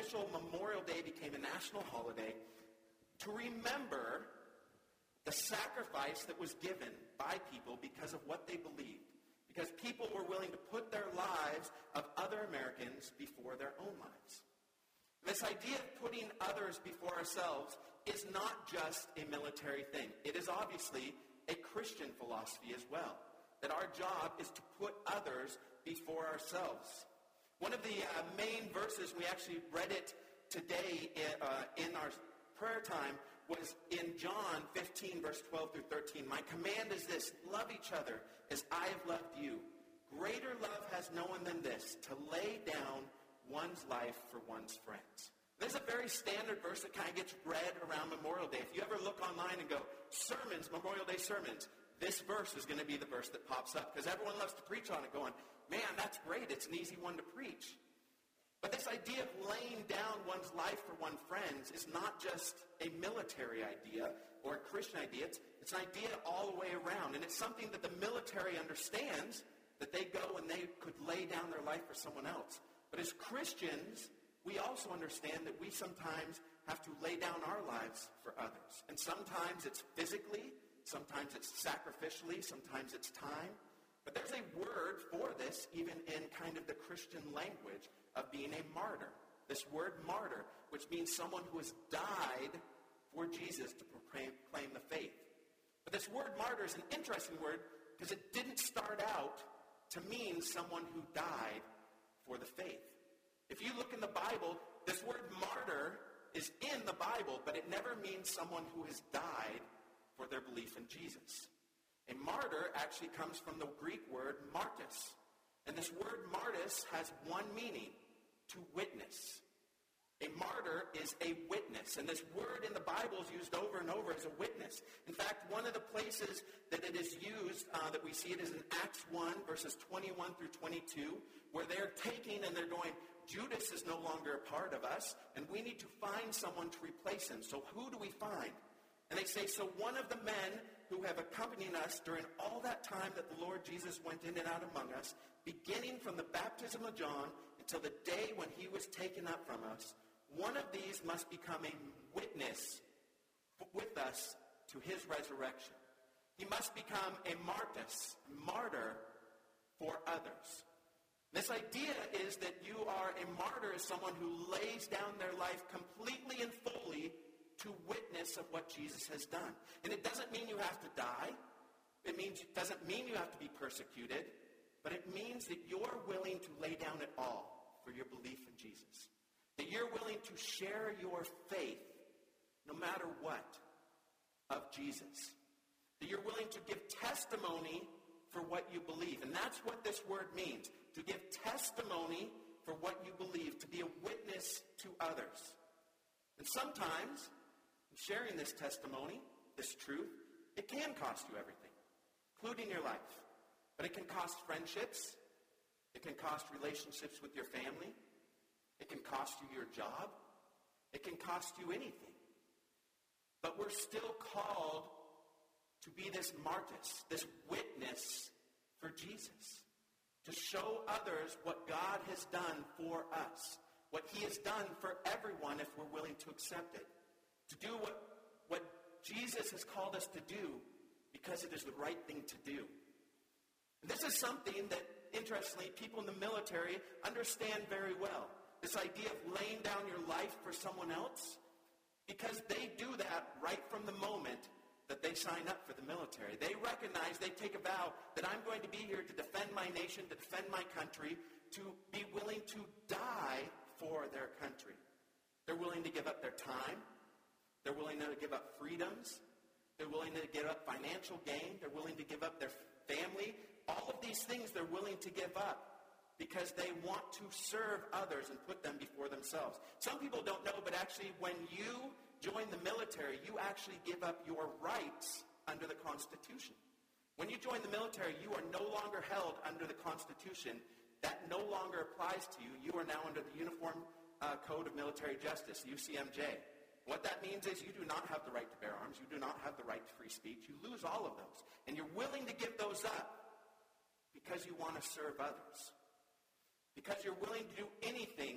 official Memorial Day became a national holiday to remember the sacrifice that was given by people because of what they believed. Because people were willing to put their lives of other Americans before their own lives. This idea of putting others before ourselves is not just a military thing. It is obviously a Christian philosophy as well, that our job is to put others before ourselves. One of the main verses, we actually read it today in our prayer time, was in John 15, verse 12 through 13. My command is this: love each other as I have loved you. Greater love has no one than this, to lay down one's life for one's friends. There's a very standard verse that kind of gets read around Memorial Day. If you ever look online and go, sermons, Memorial Day sermons, this verse is going to be the verse that pops up because everyone loves to preach on it going, man, that's great. It's an easy one to preach. But this idea of laying down one's life for one's friends is not just a military idea or a Christian idea. It's an idea all the way around. And it's something that the military understands, that they go and they could lay down their life for someone else. But as Christians, we also understand that we sometimes have to lay down our lives for others. And sometimes it's physically, sometimes it's sacrificially, sometimes it's time. But there's a word for this even in kind of the Christian language of being a martyr. This word martyr, which means someone who has died for Jesus to proclaim the faith. But this word martyr is an interesting word because it didn't start out to mean someone who died for the faith. If you look in the Bible, this word martyr is in the Bible, but it never means someone who has died for their belief in Jesus. A martyr actually comes from the Greek word martys. And this word martys has one meaning: to witness. A martyr is a witness. And this word in the Bible is used over and over as a witness. In fact, one of the places that it is used, that we see it, is in Acts 1, verses 21 through 22, where they're taking and they're going, Judas is no longer a part of us, and we need to find someone to replace him. So who do we find? And they say, so one of the men who have accompanied us during all that time that the Lord Jesus went in and out among us, beginning from the baptism of John until the day when he was taken up from us, one of these must become a witness with us to his resurrection. He must become a martyr for others. This idea is that you are a martyr as someone who lays down their life completely and fully to witness of what Jesus has done. And it doesn't mean you have to die. It doesn't mean you have to be persecuted. But it means that you're willing to lay down it all for your belief in Jesus. That you're willing to share your faith, no matter what, of Jesus. That you're willing to give testimony for what you believe. And that's what this word means. To give testimony for what you believe. To be a witness to others. And sometimes, sharing this testimony, this truth, it can cost you everything, including your life. But it can cost friendships. It can cost relationships with your family. It can cost you your job. It can cost you anything. But we're still called to be this martys, this witness for Jesus. To show others what God has done for us. What he has done for everyone if we're willing to accept it. To do what Jesus has called us to do because it is the right thing to do. And this is something that, interestingly, people in the military understand very well. This idea of laying down your life for someone else, because they do that right from the moment that they sign up for the military. They recognize, they take a vow that I'm going to be here to defend my nation, to defend my country, to be willing to die for their country. They're willing to give up their time. They're willing to give up freedoms. They're willing to give up financial gain. They're willing to give up their family. All of these things they're willing to give up because they want to serve others and put them before themselves. Some people don't know, but actually when you join the military, you actually give up your rights under the Constitution. When you join the military, you are no longer held under the Constitution. That no longer applies to you. You are now under the Uniform Code of Military Justice, UCMJ. What that means is you do not have the right to bear arms. You do not have the right to free speech. You lose all of those. And you're willing to give those up because you want to serve others. Because you're willing to do anything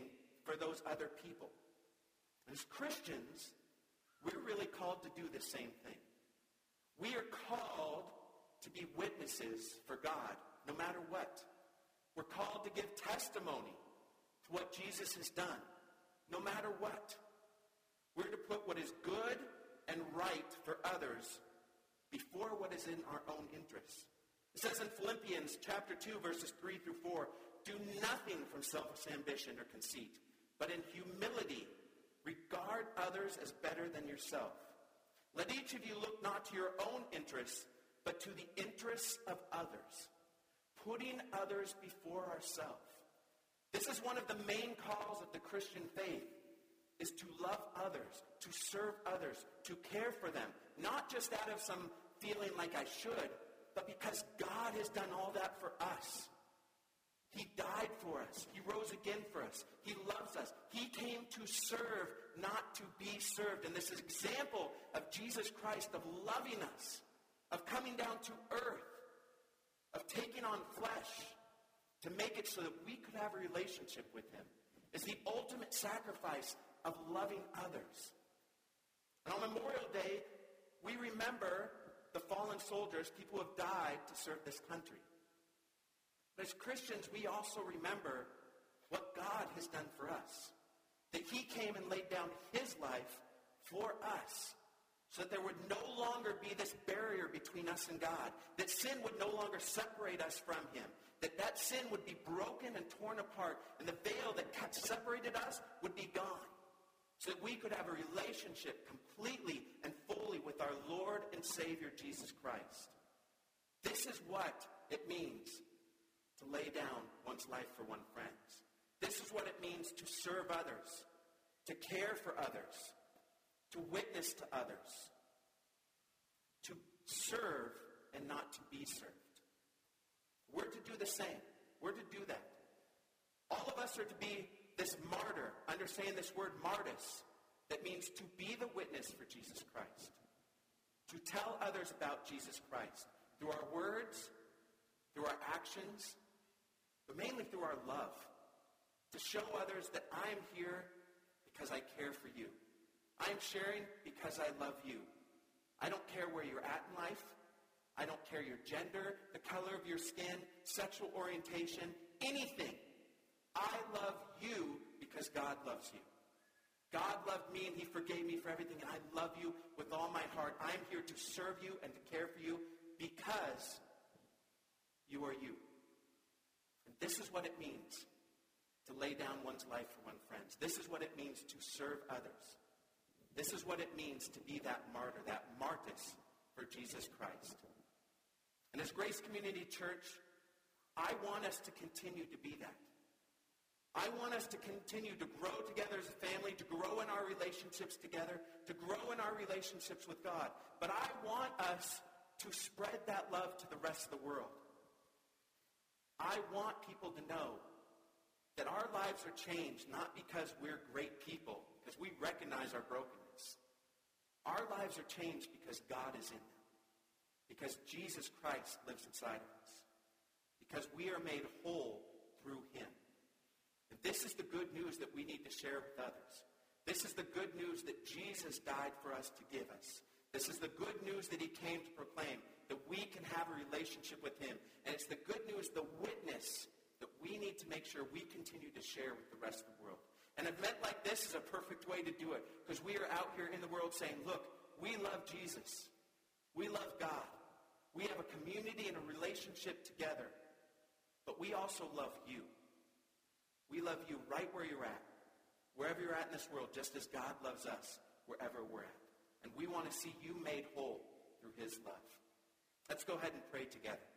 for those other people. And as Christians, we're really called to do the same thing. We are called to be witnesses for God, no matter what. We're called to give testimony to what Jesus has done, no matter what. We're to put what is good and right for others before what is in our own interests. It says in Philippians chapter 2, verses 3 through 4, do nothing from selfish ambition or conceit, but in humility regard others as better than yourself. Let each of you look not to your own interests, but to the interests of others, putting others before ourselves. This is one of the main calls of the Christian faith, is to love others, to serve others, to care for them, not just out of some feeling like I should, but because God has done all that for us. He died for us. He rose again for us. He loves us. He came to serve, not to be served. And this is an example of Jesus Christ, of loving us, of coming down to earth, of taking on flesh to make it so that we could have a relationship with him. It's the ultimate sacrifice of loving others. And on Memorial Day, we remember the fallen soldiers, people who have died to serve this country. But as Christians, we also remember what God has done for us. That he came and laid down his life for us, so that there would no longer be this barrier between us and God. That sin would no longer separate us from him. That sin would be broken and torn apart, and the veil that separated us would be gone. So that we could have a relationship completely and fully with our Lord and Savior, Jesus Christ. This is what it means to lay down one's life for one's friends. This is what it means to serve others, to care for others, to witness to others, to serve and not to be served. We're to do the same. We're to do that. All of us are to be this martyr, understand this word martyrs, that means to be the witness for Jesus Christ, to tell others about Jesus Christ through our words, through our actions, but mainly through our love, to show others that I am here because I care for you. I am sharing because I love you. I don't care where you're at in life. I don't care your gender, the color of your skin, sexual orientation, anything. I love you because God loves you. God loved me and he forgave me for everything, and I love you with all my heart. I'm here to serve you and to care for you because you are you. And this is what it means to lay down one's life for one's friends. This is what it means to serve others. This is what it means to be that martyr, that martyrs for Jesus Christ. And as Grace Community Church, I want us to continue to be that. I want us to continue to grow together as a family, to grow in our relationships together, to grow in our relationships with God. But I want us to spread that love to the rest of the world. I want people to know that our lives are changed not because we're great people, because we recognize our brokenness. Our lives are changed because God is in them, because Jesus Christ lives inside of us, because we are made whole through him. And this is the good news that we need to share with others. This is the good news that Jesus died for us to give us. This is the good news that he came to proclaim, that we can have a relationship with him. And it's the good news, the witness, that we need to make sure we continue to share with the rest of the world. An event like this is a perfect way to do it, because we are out here in the world saying, look, we love Jesus. We love God. We have a community and a relationship together. But we also love you. We love you right where you're at, wherever you're at in this world, just as God loves us wherever we're at. And we want to see you made whole through his love. Let's go ahead and pray together.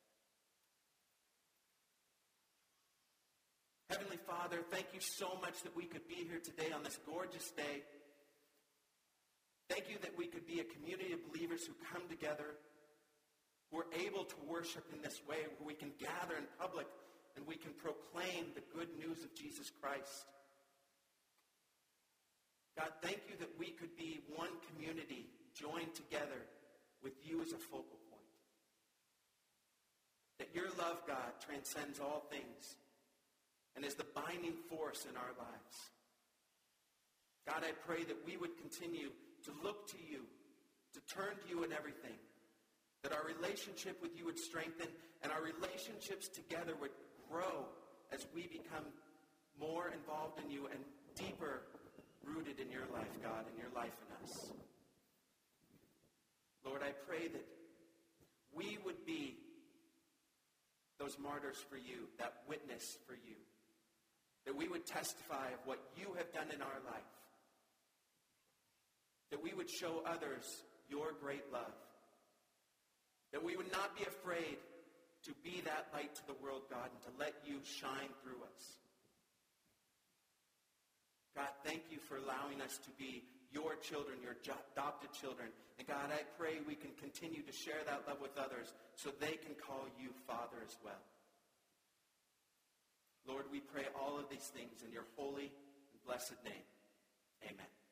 Heavenly Father, thank you so much that we could be here today on this gorgeous day. Thank you that we could be a community of believers who come together, who are able to worship in this way, where we can gather in public and we can proclaim the good news of Jesus Christ. God, thank you that we could be one community joined together with you as a focal point. That your love, God, transcends all things. and is the binding force in our lives. God, I pray that we would continue to look to you, to turn to you in everything, that our relationship with you would strengthen and our relationships together would grow as we become more involved in you and deeper rooted in your life, God, and your life in us. Lord, I pray that we would be those martyrs for you, that witness for you, that we would testify of what you have done in our life, that we would show others your great love, that we would not be afraid to be that light to the world, God, and to let you shine through us. God, thank you for allowing us to be your children, your adopted children. And God, I pray we can continue to share that love with others so they can call you Father as well. Lord, we pray all of these things in your holy and blessed name. Amen.